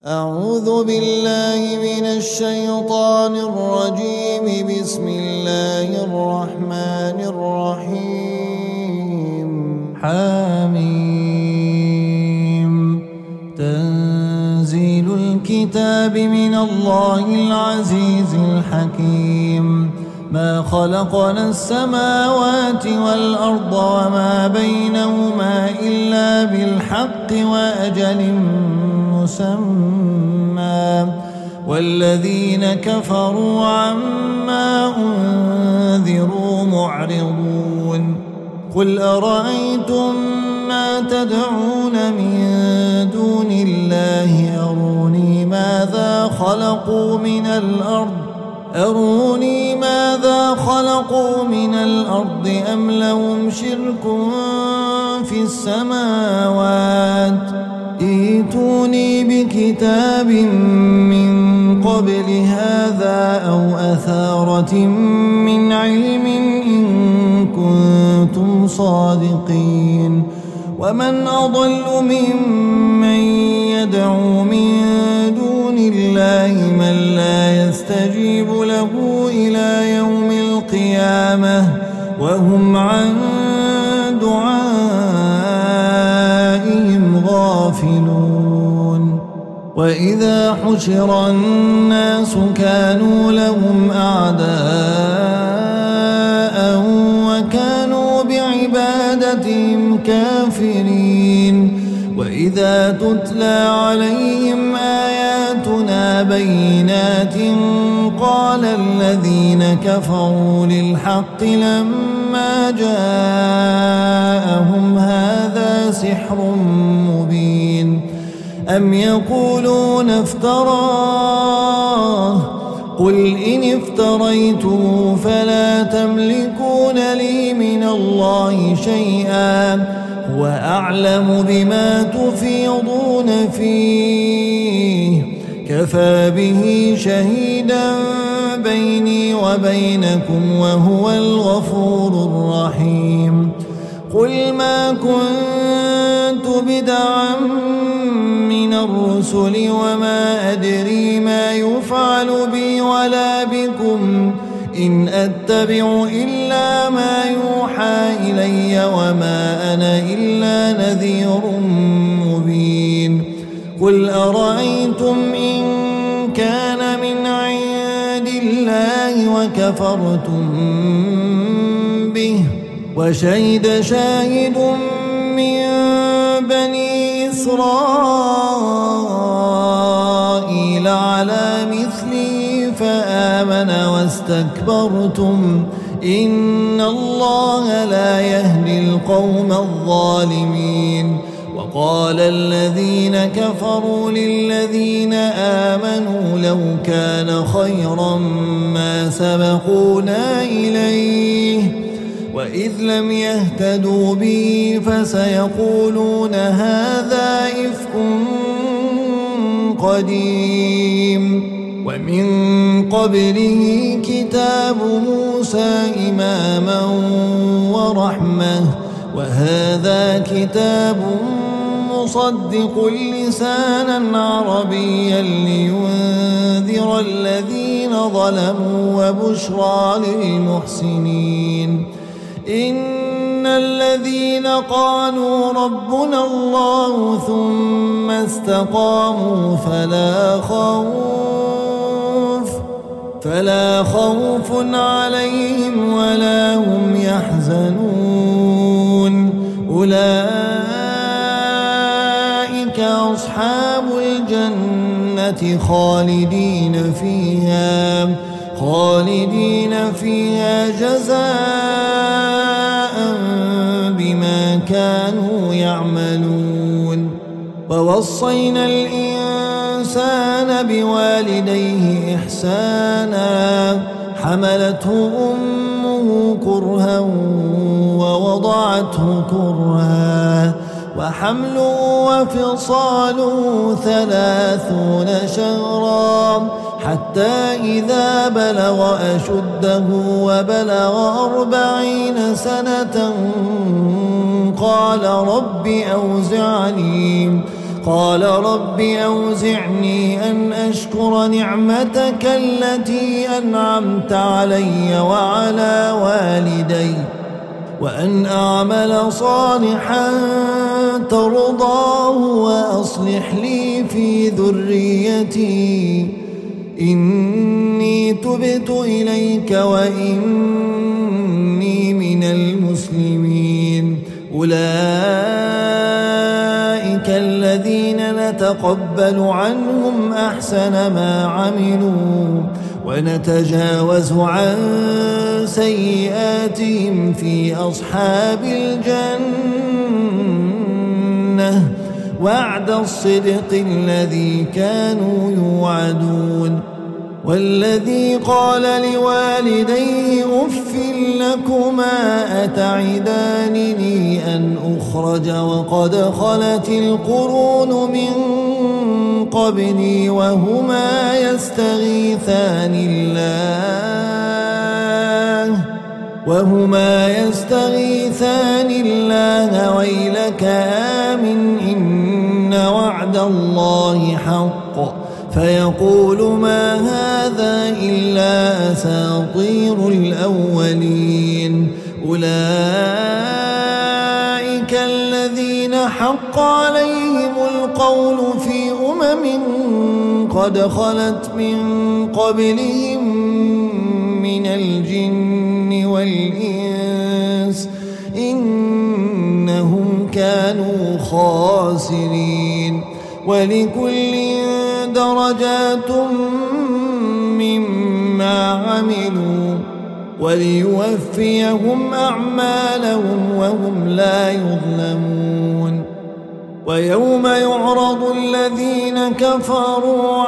أعوذ بالله من الشيطان الرجيم. بسم الله الرحمن الرحيم. حميم. تنزيل الكتاب من الله العزيز الحكيم. ما خلقنا السماوات والأرض وما بينهما إلا بالحق وأجل مسمى، والذين كفروا عما أنذروا معرضون. قل أرأيتم ما تدعون من دون الله أروني ماذا خلقوا من الأرض أم لهم شرك في السماوات. ائتوني بكتاب من قبل هذا أو أثارة من علم إن كنتم صادقين. ومن أضل ممن يدعو من دون الله من لا يستجيب له إلى يوم القيامة وهم عن دعائهم غافلون. وإذا حشر الناس كانوا لهم أعداء وكانوا بعبادتهم كافرين. وإذا تتلى عليهم آياتنا بينات قال الذين كفروا للحق لما جاءهم هذا سحر مبين. أم يقولون افتراه قل إن افتريته فلا تملكون لي من الله شيئا هو أعلم بما تفيضون فيه كفى به شهيدا بيني وبينكم وهو الغفور الرحيم. قل ما كنت بدعا من الرسل وما أدري ما يفعل بي ولا بكم إن أتبع إلا ما يوحى إلي وما أنا إلا نذير مبين. قل أرأيتم إن كان من عند الله وكفرتم به وشهد شاهد من بني إسرائيل على مثله فآمن واستكبرتم إن الله لا يهدي القوم الظالمين. وقال الذين كفروا للذين آمنوا لو كان خيرا ما سبقونا إليه وإذ لم يهتدوا به فسيقولون هذا إفك قديم. ومن قبله كتاب موسى إماما ورحمة وهذا كتاب مصدق لسانا عربيا لينذر الذين ظلموا وبشرى للمحسنين. إن الذين قالوا ربنا الله ثم استقاموا فلا خوف عليهم ولا هم يحزنون. أولئك أصحاب الجنة خالدين فيها جزاء بما كانوا يعملون. ووصينا الإنسان بوالديه إحسانا حملته أمه كرها ووضعته كرها وحمله وفصاله 30 شهرا حتى إذا بلغ أشده وبلغ 40 سنة قال قال رب أوزعني أن أشكر نعمتك التي أنعمت علي وعلى والدي وأن أعمل صالحا ترضاه وأصلح لي في ذريتي إني تبت إليك وإني من المسلمين. أولئك الذين نتقبل عنهم أحسن ما عملوا ونتجاوز عن سيئاتهم في أصحاب الجنة وعد الصدق الذي كانوا يوعدون. والذي قال لوالديه أف لكما أتعدانني أن أخرج وقد خلت القرون من قبلي وهما يستغيثان الله ويلك آمن إن وعد الله حق فيقول ما هذا إلا أساطير الأولين. أولئك الذين حق عليهم القول في قد خلت من قبلهم من الجن والإنس إنهم كانوا خاسرين. ولكل درجات مما عملوا وليوفيهم أعمالهم وهم لا يظلمون. ويوم يعرض الذين كفروا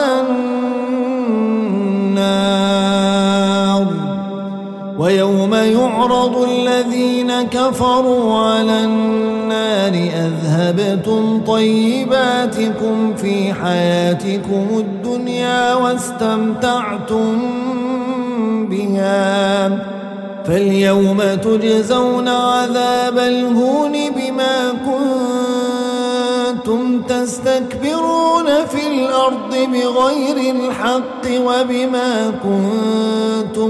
على النار أذهبتم طيباتكم في حياتكم الدنيا واستمتعتم بها فاليوم تجزون عذاب الهون بما كنتم تستكبرون في الأرض بغير الحق وبما كنتم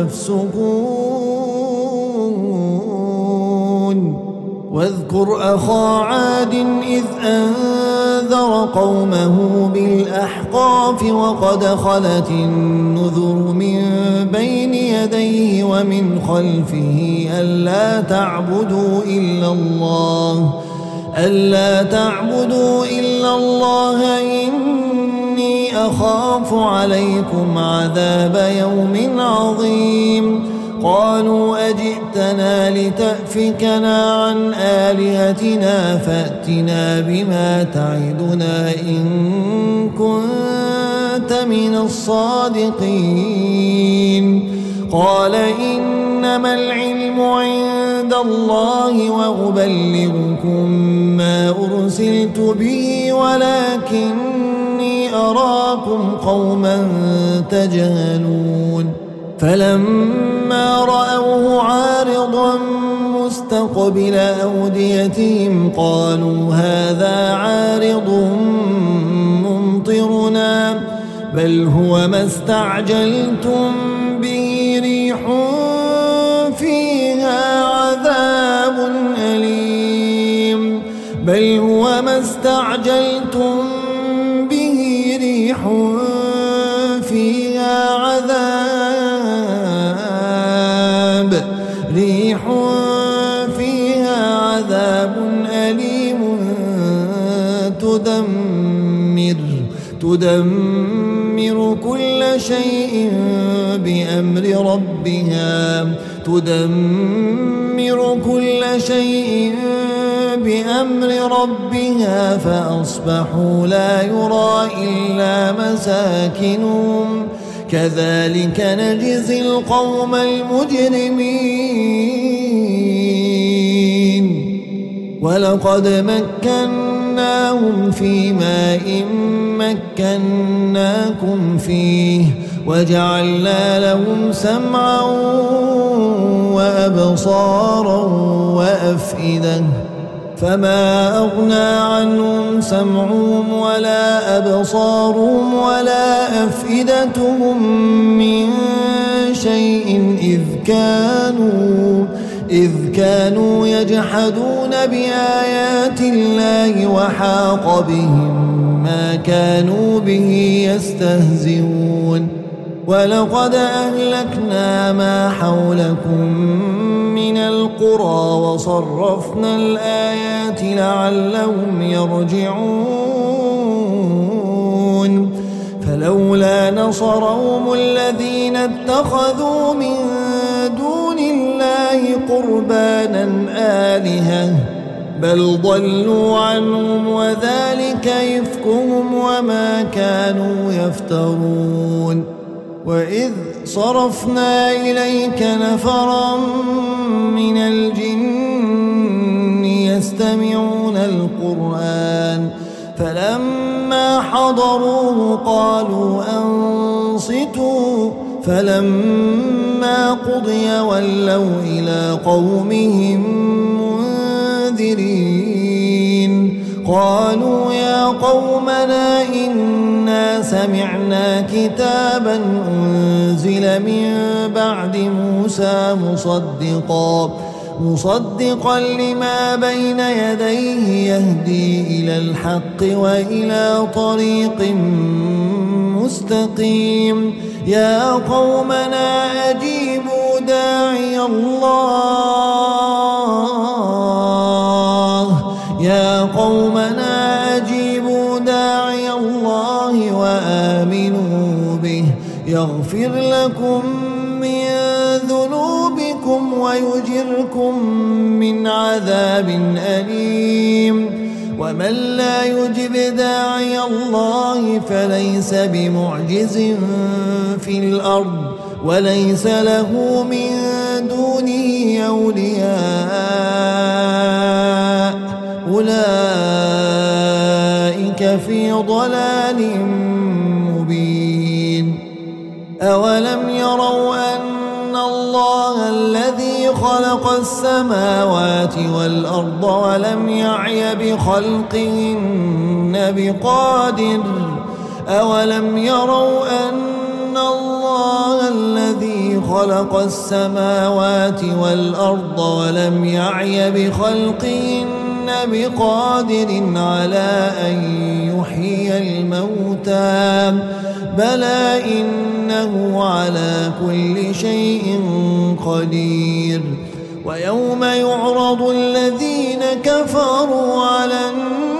تفسقون. واذكر أخا عاد إذ أنذر قومه بالأحقاف وقد خلت النذر من بين يديه ومن خلفه ألا تعبدوا إلا الله إني أخاف عليكم عذاب يوم عظيم. قالوا أجئتنا لتأفكنا عن آلهتنا فأتنا بما تعدنا إن كنت من الصادقين. قال إنما العلم عند الله وأبلغكم ما أرسلت به ولكني أراكم قوما تجهلون. فلما رأوه عارضا مستقبل أوديتهم قالوا هذا عارض ممطرنا بل هو ما استعجلتم به ريح فيها عذاب أليم تدمر كل شيء بأمر ربها فأصبحوا لا يرى إلا مساكنهم كذلك نجزي القوم المجرمين. ولقد مكناهم في ماء مكناكم فيه وجعلنا لهم سمعا وأبصارا وأفئدة فما أغنى عنهم سمعهم ولا أبصارهم ولا أفئدتهم من شيء إذ كانوا يجحدون بآيات الله وحاق بهم ما كانوا به يستهزئون ولقد أهلكنا ما حولكم من القرى وصرفنا الآيات لعلهم يرجعون فلولا نصرهم الذين اتخذوا من دون الله قربانا آلهة بل ضلوا عنهم وذلك إفكهم وما كانوا يفترون وإذ صرفنا إليك نفرا من الجن يستمعون القرآن فلما حضروه قالوا أنصتوا فلما قضي ولوا إلى قومهم منذرين قالوا يا قومنا إنا سمعنا كتابا أنزل من بعد موسى مصدقا لما بين يديه يهدي إلى الحق وإلى طريق مستقيم يا قومنا أجيبوا داعي الله وآمنوا به يغفر لكم من ذنوبكم ويجركم من عذاب أليم ومن لا يجب داعي الله فليس بمعجز في الأرض وليس له من دونه أولياء أولئك في ضلال مبين أولم يروا أن الله الذي خلق السماوات والأرض ولم يعي بخلقهن بقادر أولم يروا أن الله الذي خلق السماوات والأرض ولم يعي بخلقهن بقادر على أن يحيي الموتى بلى إنه على كل شيء قدير ويوم يعرض الذين كفروا على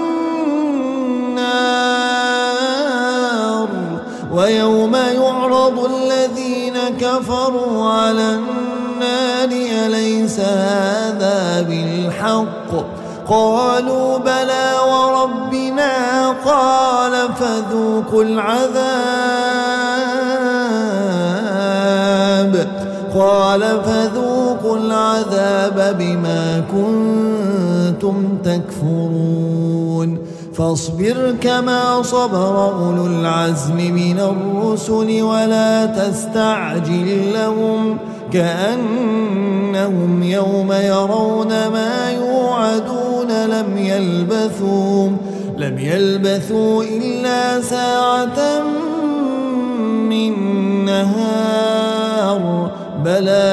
النار أليس هذا بالحق قالوا بلى وربنا قال فذوقوا العذاب بما كنتم تكفرون فاصبر كما صبر أولو العزم من الرسل ولا تستعجل لهم كأنهم يوم يرون ما يوعدون لم يلبثوا إلا ساعة من نهار بلاغ